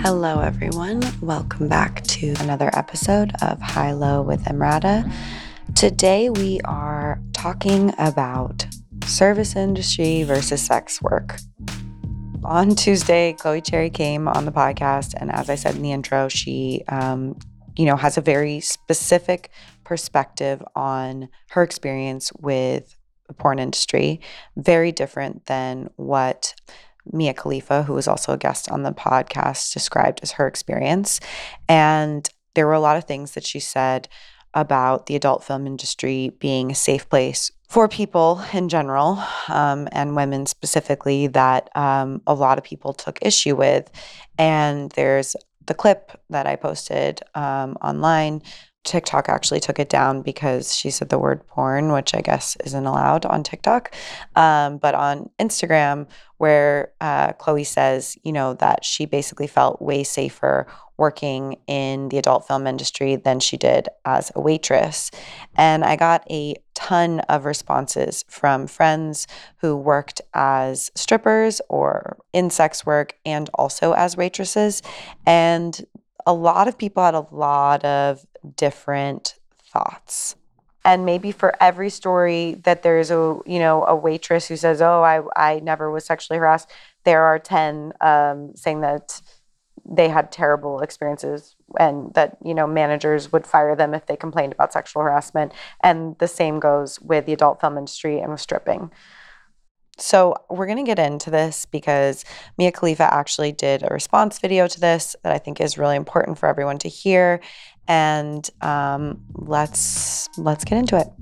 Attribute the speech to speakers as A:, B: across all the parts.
A: Hello, everyone. Welcome back to another episode of High Low with Emrata. Today, we are talking about service industry versus sex work. On Tuesday, Chloe Cherry came on the podcast, and as I said in the intro, she, has a very specific perspective on her experience with the porn industry, very different than what Mia Khalifa, who was also a guest on the podcast, described as her experience. And there were a lot of things that she said about the adult film industry being a safe place for people in general, and women specifically, that a lot of people took issue with. And there's the clip that I posted online. TikTok actually took it down because she said the word porn, which I guess isn't allowed on TikTok. But on Instagram, where Chloe says, that she basically felt way safer working in the adult film industry than she did as a waitress. And I got a ton of responses from friends who worked as strippers or in sex work and also as waitresses. And a lot of people had a lot of different thoughts. And maybe for every story that there's a waitress who says, oh, I never was sexually harassed, there are 10 saying that they had terrible experiences and that, managers would fire them if they complained about sexual harassment. And the same goes with the adult film industry and with stripping. So we're going to get into this because Mia Khalifa actually did a response video to this that I think is really important for everyone to hear. And let's get into it.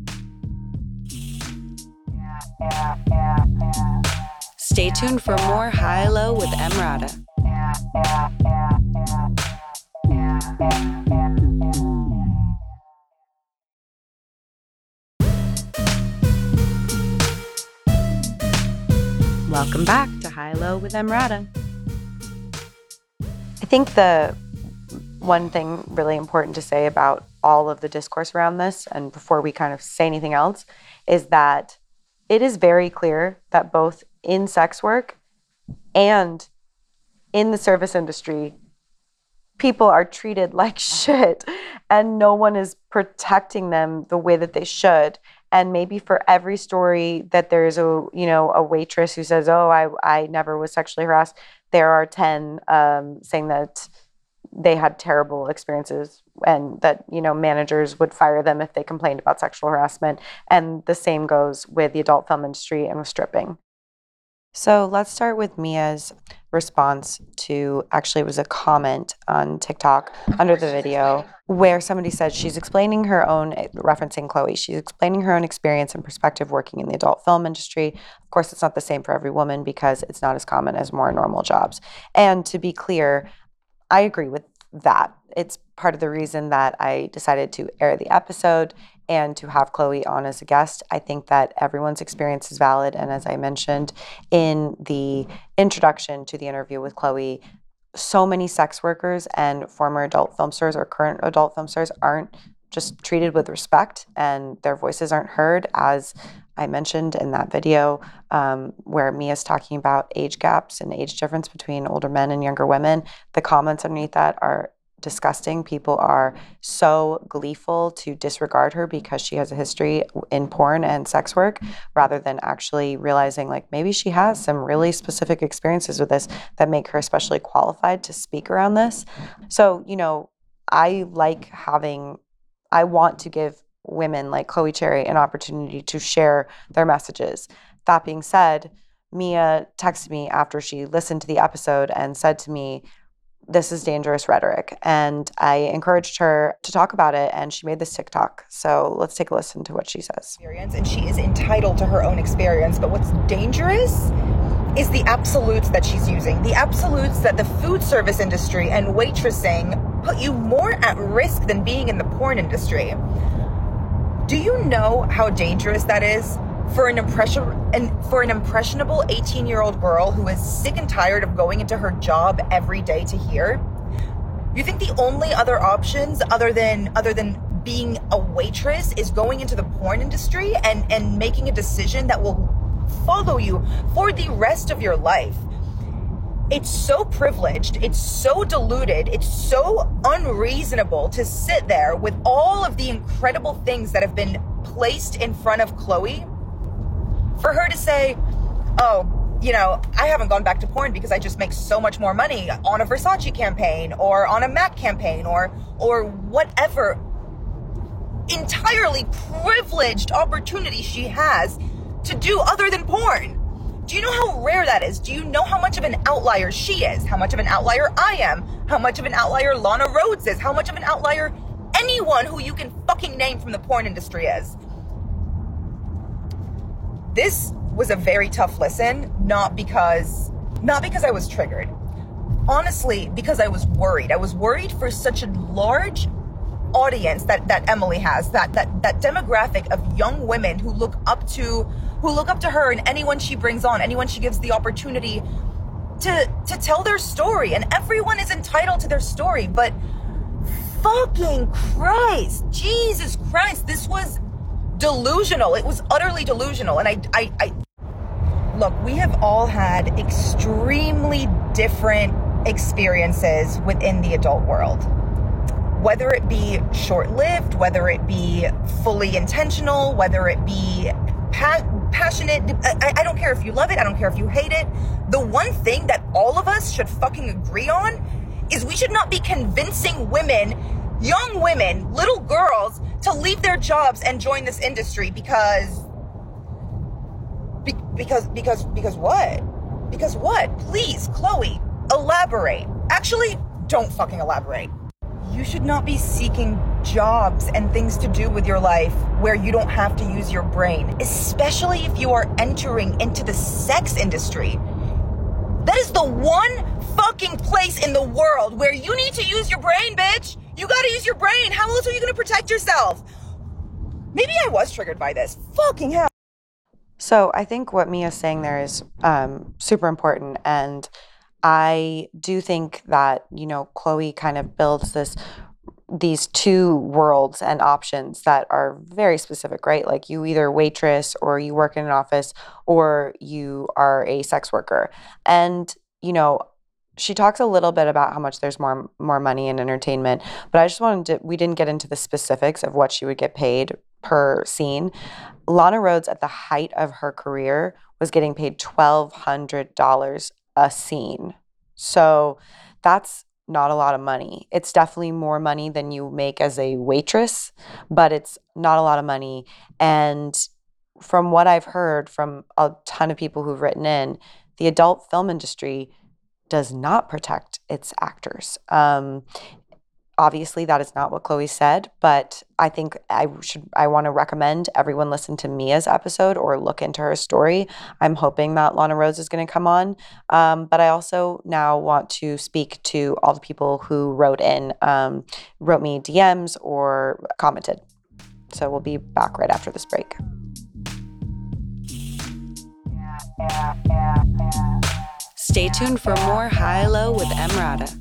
A: Stay tuned for more High Low with Emrata. Welcome back to High Low with Emrata. I think the one thing really important to say about all of the discourse around this, and before we kind of say anything else, is that it is very clear that both in sex work and in the service industry, people are treated like shit and no one is protecting them the way that they should. And maybe for every story that there's a waitress who says, oh, I never was sexually harassed, there are 10 saying that they had terrible experiences and that, managers would fire them if they complained about sexual harassment. And the same goes with the adult film industry and with stripping. So let's start with Mia's response to, actually it was a comment on TikTok under the video where somebody said she's explaining her own, referencing Chloe, she's explaining her own experience and perspective working in the adult film industry. Of course, it's not the same for every woman because it's not as common as more normal jobs. And to be clear, I agree with that. It's part of the reason that I decided to air the episode and to have Chloe on as a guest. I think that everyone's experience is valid. And as I mentioned in the introduction to the interview with Chloe, so many sex workers and former adult film stars or current adult film stars aren't just treated with respect and their voices aren't heard. As I mentioned in that video where Mia's talking about age gaps and age difference between older men and younger women, the comments underneath that are disgusting. People are so gleeful to disregard her because she has a history in porn and sex work rather than actually realizing like maybe she has some really specific experiences with this that make her especially qualified to speak around this. So, I want to give women like Chloe Cherry an opportunity to share their messages. That being said, Mia texted me after she listened to the episode and said to me, this is dangerous rhetoric. And I encouraged her to talk about it, and she made this TikTok. So let's take a listen to what she says.
B: And she is entitled to her own experience. But what's dangerous is the absolutes that she's using. The absolutes that the food service industry and waitressing put you more at risk than being in the porn industry. Do you know how dangerous that is for an impressionable 18-year-old girl who is sick and tired of going into her job every day to hear? You think the only other options other than being a waitress is going into the porn industry and making a decision that will follow you for the rest of your life? It's so privileged, it's so deluded, it's so unreasonable to sit there with all of the incredible things that have been placed in front of Khloe for her to say, oh, you know, I haven't gone back to porn because I just make so much more money on a Versace campaign or on a MAC campaign or whatever entirely privileged opportunity she has to do other than porn. Do you know how rare that is? Do you know how much of an outlier she is? How much of an outlier I am? How much of an outlier Lana Rhoades is? How much of an outlier anyone who you can fucking name from the porn industry is? This was a very tough listen, not because I was triggered. Honestly, because I was worried. I was worried for such a large audience that Emily has, that demographic of young women who look up to her and anyone she brings on, anyone she gives the opportunity to tell their story. And everyone is entitled to their story, but fucking Christ, Jesus Christ, this was delusional. It was utterly delusional. And I look, we have all had extremely different experiences within the adult world. Whether it be short-lived, whether it be fully intentional, whether it be passionate, I don't care if you love it, I don't care if you hate it. The one thing that all of us should fucking agree on is we should not be convincing women, young women, little girls, to leave their jobs and join this industry because what? Because what? Please, Khloe, elaborate. Actually, don't fucking elaborate. You should not be seeking jobs and things to do with your life where you don't have to use your brain, especially if you are entering into the sex industry. That is the one fucking place in the world where you need to use your brain, bitch. You gotta use your brain. How else are you gonna protect yourself? Maybe I was triggered by this. Fucking hell.
A: So I think what Mia's saying there is super important, and I do think that, you know, Khloe kind of builds these two worlds and options that are very specific, right? Like you either waitress or you work in an office or you are a sex worker. And, you know, she talks a little bit about how much there's more money in entertainment, but I just we didn't get into the specifics of what she would get paid per scene. Lana Rhoades at the height of her career was getting paid $1,200 a scene. So that's not a lot of money. It's definitely more money than you make as a waitress, but it's not a lot of money. And from what I've heard from a ton of people who've written in, the adult film industry does not protect its actors. Obviously, that is not what Khloe said, but I think I want to recommend everyone listen to Mia's episode or look into her story. I'm hoping that Lana Rhoades is going to come on. But I also now want to speak to all the people who wrote me DMs or commented. So we'll be back right after this break. Stay tuned for more High Low with Emrata.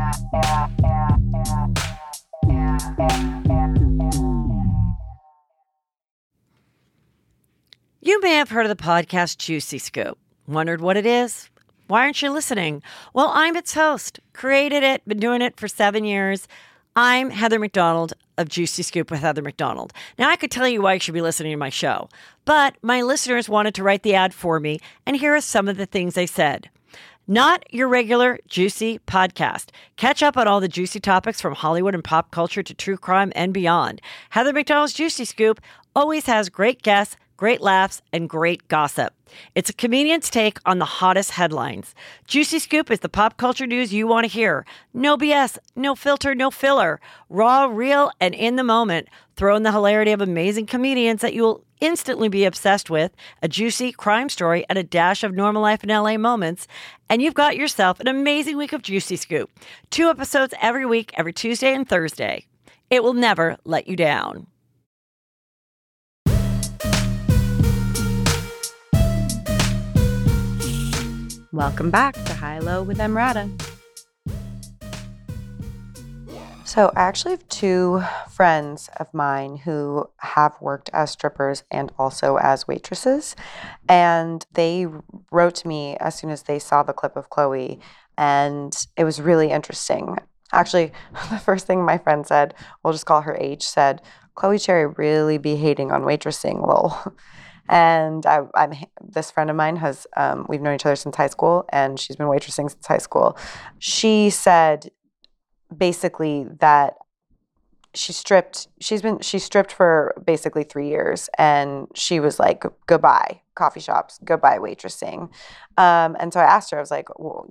C: You may have heard of the podcast Juicy Scoop. Wondered what it is? Why aren't you listening? Well, I'm its host. Created it, been doing it for 7 years. I'm Heather McDonald of Juicy Scoop with Heather McDonald. Now, I could tell you why you should be listening to my show, but my listeners wanted to write the ad for me, and here are some of the things they said. Not your regular juicy podcast. Catch up on all the juicy topics from Hollywood and pop culture to true crime and beyond. Heather McDonald's Juicy Scoop always has great guests, great laughs, and great gossip. It's a comedian's take on the hottest headlines. Juicy Scoop is the pop culture news you want to hear. No BS, no filter, no filler. Raw, real, and in the moment. Throw in the hilarity of amazing comedians that you'll instantly be obsessed with, a juicy crime story, and a dash of normal life in LA moments, and you've got yourself an amazing week of Juicy Scoop. 2 episodes every week, every Tuesday and Thursday. It will never let you down.
A: Welcome back to High Low with Emrata. So I actually have two friends of mine who have worked as strippers and also as waitresses. And they wrote to me as soon as they saw the clip of Chloe, and it was really interesting. Actually, the first thing my friend said, we'll just call her H, said, Chloe Cherry really be hating on waitressing, lol. And I'm this friend of mine has we've known each other since high school, and she's been waitressing since high school. She said basically that she stripped for basically 3 years, and she was like, goodbye coffee shops, goodbye waitressing. And so I asked her, I was like, well,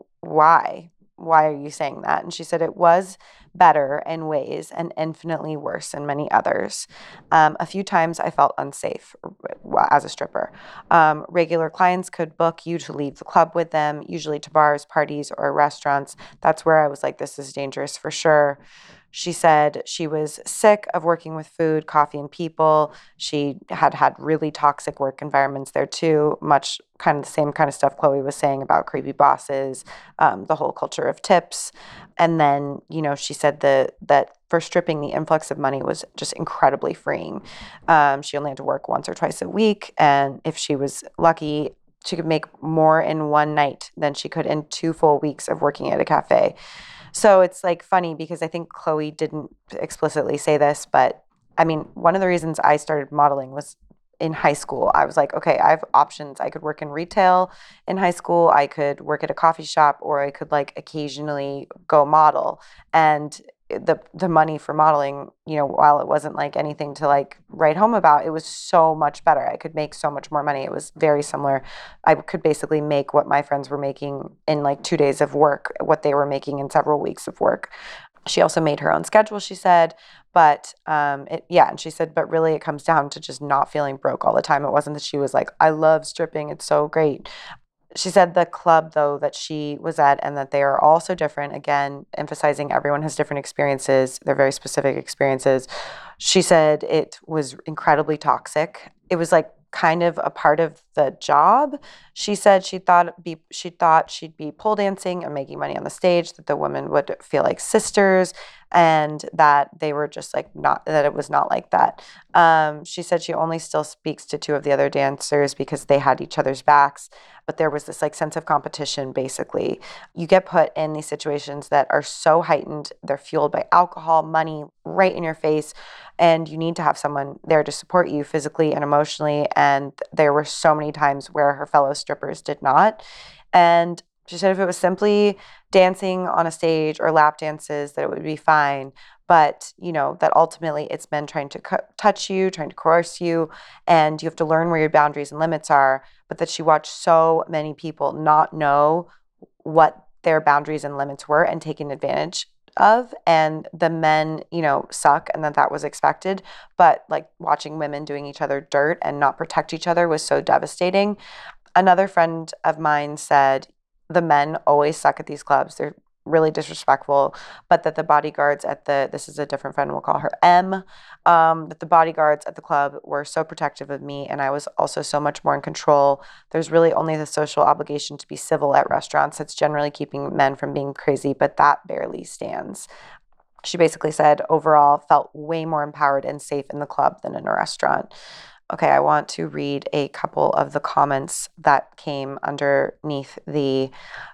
A: why are you saying that? And she said it was better in ways and infinitely worse in many others. A few times I felt unsafe as a stripper. Regular clients could book you to leave the club with them, usually to bars, parties, or restaurants. That's where I was like, this is dangerous for sure. She said she was sick of working with food, coffee, and people. She had really toxic work environments there too, much kind of the same kind of stuff Chloe was saying about creepy bosses, the whole culture of tips. And then, she said that for stripping, the influx of money was just incredibly freeing. She only had to work once or twice a week, and if she was lucky, she could make more in one night than she could in 2 full weeks of working at a cafe. So it's like funny because I think Chloe didn't explicitly say this, but I mean, one of the reasons I started modeling was in high school. I was like, okay, I have options. I could work in retail in high school, I could work at a coffee shop, or I could like occasionally go model. And the money for modeling, while it wasn't like anything to like write home about, it was so much better. I could make so much more money. It was very similar. I could basically make what my friends were making in like 2 days of work, what they were making in several weeks of work. She also made her own schedule, she said, but and she said, but really it comes down to just not feeling broke all the time. It wasn't that she was like, I love stripping, it's so great. She said the club, though, that she was at and that they are all so different, again, emphasizing everyone has different experiences, they're very specific experiences. She said it was incredibly toxic. It was like kind of a part of the job. She said she thought she'd be pole dancing and making money on the stage, that the women would feel like sisters, and that they were just like not, that it was not like that. She said she only still speaks to 2 of the other dancers because they had each other's backs, but there was this like sense of competition. Basically, you get put in these situations that are so heightened. They're fueled by alcohol, money, right in your face, and you need to have someone there to support you physically and emotionally. And there were so many times where her fellow strippers did not. And she said if it was simply dancing on a stage or lap dances, that it would be fine. But, that ultimately it's men trying to touch you, trying to coerce you, and you have to learn where your boundaries and limits are. But that she watched so many people not know what their boundaries and limits were and taken advantage of. And the men, suck, and that was expected. But like watching women doing each other dirt and not protect each other was so devastating. Another friend of mine said the men always suck at these clubs. They're really disrespectful, but that the bodyguards this is a different friend, we'll call her M, that the bodyguards at the club were so protective of me, and I was also so much more in control. There's really only the social obligation to be civil at restaurants that's generally keeping men from being crazy, but that barely stands. She basically said overall felt way more empowered and safe in the club than in a restaurant. Okay, I want to read a couple of the comments that came underneath the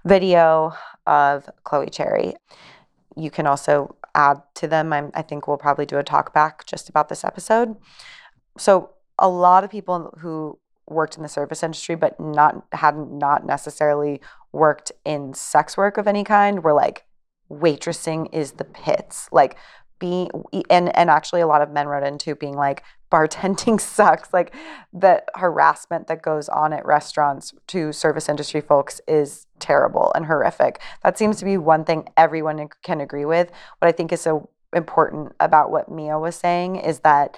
A: video of Chloe Cherry. You can also add to them. I think we'll probably do a talk back just about this episode. So a lot of people who worked in the service industry but hadn't not necessarily worked in sex work of any kind were like, waitressing is the pits. Like and actually a lot of men wrote into being like, bartending sucks. Like the harassment that goes on at restaurants to service industry folks is terrible and horrific. That seems to be one thing everyone can agree with. What I think is so important about what Mia was saying is that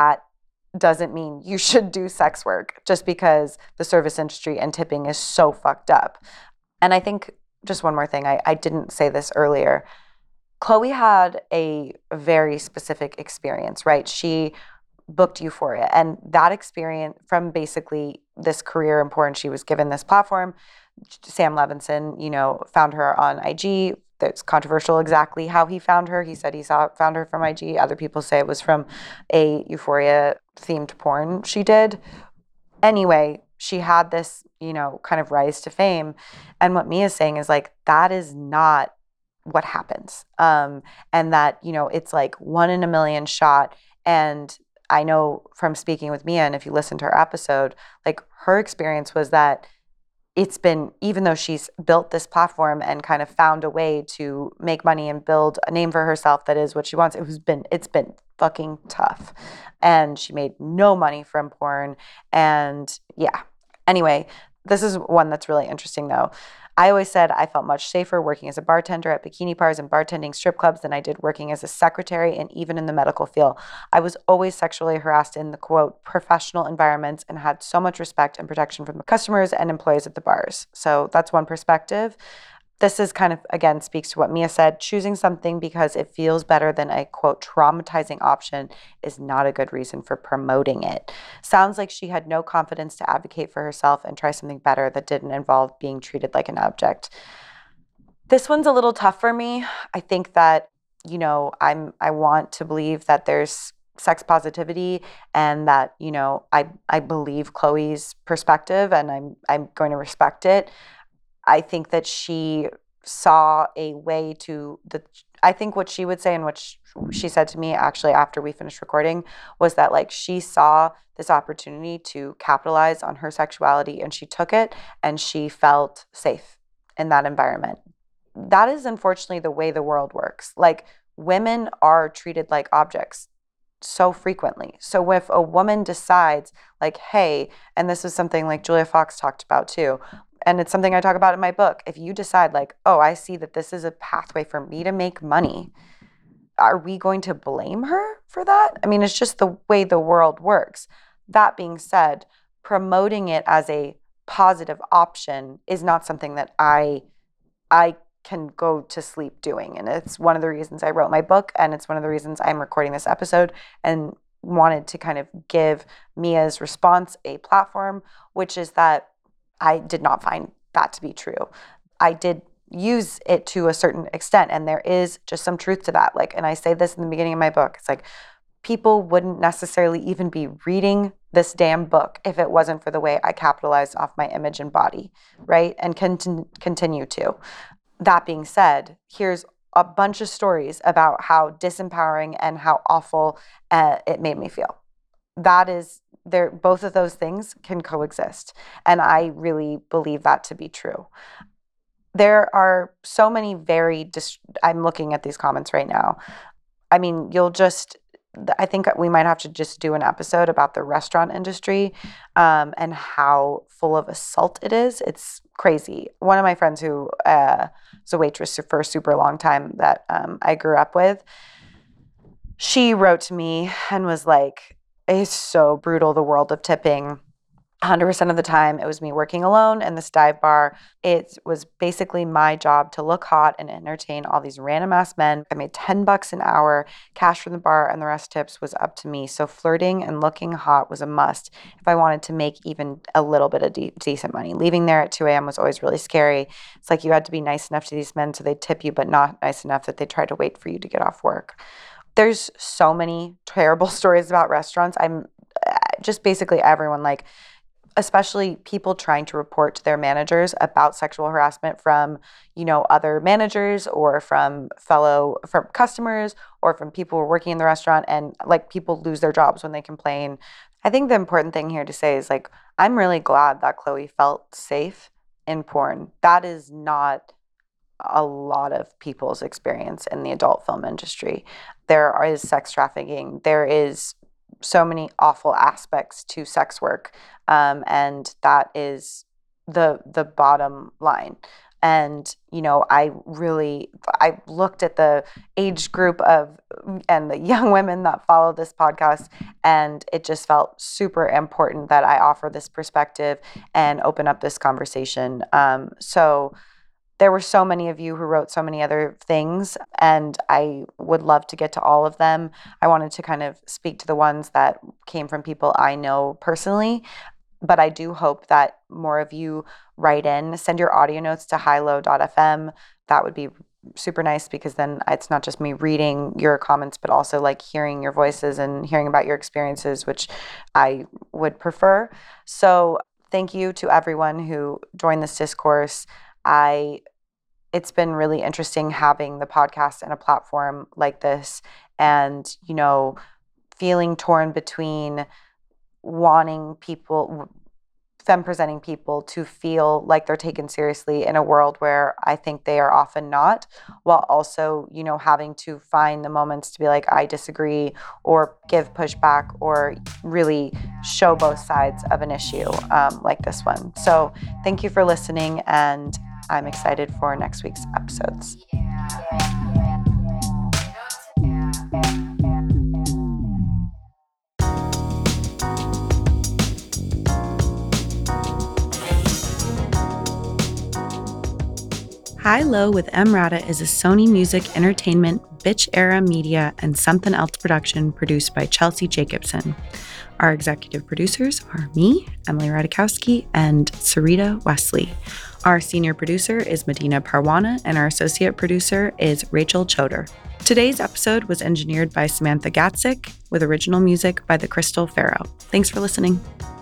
A: doesn't mean you should do sex work just because the service industry and tipping is so fucked up. And I think just one more thing, I didn't say this earlier. Chloe had a very specific experience, right? She booked Euphoria, and that experience from basically this career in porn, she was given this platform. Sam Levinson, found her on IG, It's controversial exactly how he found her. He said found her from IG. Other people say it was from a Euphoria themed porn she did. Anyway, she had this, kind of rise to fame. And what Mia's saying is like, that is not what happens. And that, it's like 1 in a million shot. And I know from speaking with Mia, and if you listen to her episode, like her experience was that it's been, even though she's built this platform and kind of found a way to make money and build a name for herself that is what she wants, it's been fucking tough. And she made no money from porn. And yeah. Anyway, this is one that's really interesting though. I always said I felt much safer working as a bartender at bikini bars and bartending strip clubs than I did working as a secretary and even in the medical field. I was always sexually harassed in the, quote, professional environments and had so much respect and protection from the customers and employees at the bars. So that's one perspective. This is kind of, again, speaks to what Mia said. Choosing something because it feels better than a, quote, traumatizing option is not a good reason for promoting it. Sounds like she had no confidence to advocate for herself and try something better that didn't involve being treated like an object. This one's a little tough for me. I think that, I want to believe that there's sex positivity and that, I believe Chloe's perspective and I'm going to respect it. I think that she saw a way I think what she would say and what she said to me actually after we finished recording was that like she saw this opportunity to capitalize on her sexuality and she took it and she felt safe in that environment. That is unfortunately the way the world works. Like women are treated like objects so frequently. So if a woman decides like, hey, and this is something like Julia Fox talked about too, and it's something I talk about in my book. If you decide like, oh, I see that this is a pathway for me to make money, are we going to blame her for that? I mean, it's just the way the world works. That being said, promoting it as a positive option is not something that I can go to sleep doing. And it's one of the reasons I wrote my book, and it's one of the reasons I'm recording this episode and wanted to kind of give Mia's response a platform, which is that I did not find that to be true. I did use it to a certain extent, and there is just some truth to that. Like, and I say this in the beginning of my book, it's like people wouldn't necessarily even be reading this damn book if it wasn't for the way I capitalized off my image and body, right? And continue to. That being said, here's a bunch of stories about how disempowering and how awful it made me feel. That is there, both of those things can coexist. And I really believe that to be true. There are so many I'm looking at these comments right now. I mean, I think we might have to just do an episode about the restaurant industry and how full of assault it is. It's crazy. One of my friends who was a waitress for a super long time that I grew up with, she wrote to me and was like, it's so brutal, the world of tipping. 100% of the time, it was me working alone in this dive bar. It was basically my job to look hot and entertain all these random ass men. I made $10 an hour, cash from the bar, and the rest tips was up to me. So flirting and looking hot was a must if I wanted to make even a little bit of decent money. Leaving there at 2 a.m. was always really scary. It's like you had to be nice enough to these men so they'd tip you, but not nice enough that they tried to wait for you to get off work. There's so many terrible stories about restaurants. I'm just basically everyone, like, especially people trying to report to their managers about sexual harassment from, other managers or from customers or from people who are working in the restaurant, and like people lose their jobs when they complain. I think the important thing here to say is like, I'm really glad that Chloe felt safe in porn. That is not a lot of people's experience in the adult film industry. There is sex trafficking. There is so many awful aspects to sex work. And that is the bottom line. And, I looked at the age group and the young women that follow this podcast, and it just felt super important that I offer this perspective and open up this conversation. So there were so many of you who wrote so many other things, and I would love to get to all of them. I wanted to kind of speak to the ones that came from people I know personally, but I do hope that more of you write in, send your audio notes to highlow.fm. That would be super nice because then it's not just me reading your comments, but also like hearing your voices and hearing about your experiences, which I would prefer. So thank you to everyone who joined this discourse. It's been really interesting having the podcast and a platform like this, and, you know, feeling torn between wanting people, femme presenting people, to feel like they're taken seriously in a world where I think they are often not, while also, you know, having to find the moments to be like, I disagree, or give pushback, or really show both sides of an issue like this one. So thank you for listening, and I'm excited for next week's episodes. High Low with Emrata is a Sony Music Entertainment, Bitch Era Media, and Something Else production produced by Chelsea Jacobson. Our executive producers are me, Emily Radikowski, and Sarita Wesley. Our senior producer is Medina Parwana, and our associate producer is Rachel Choder. Today's episode was engineered by Samantha Gatzik, with original music by The Crystal Pharaoh. Thanks for listening.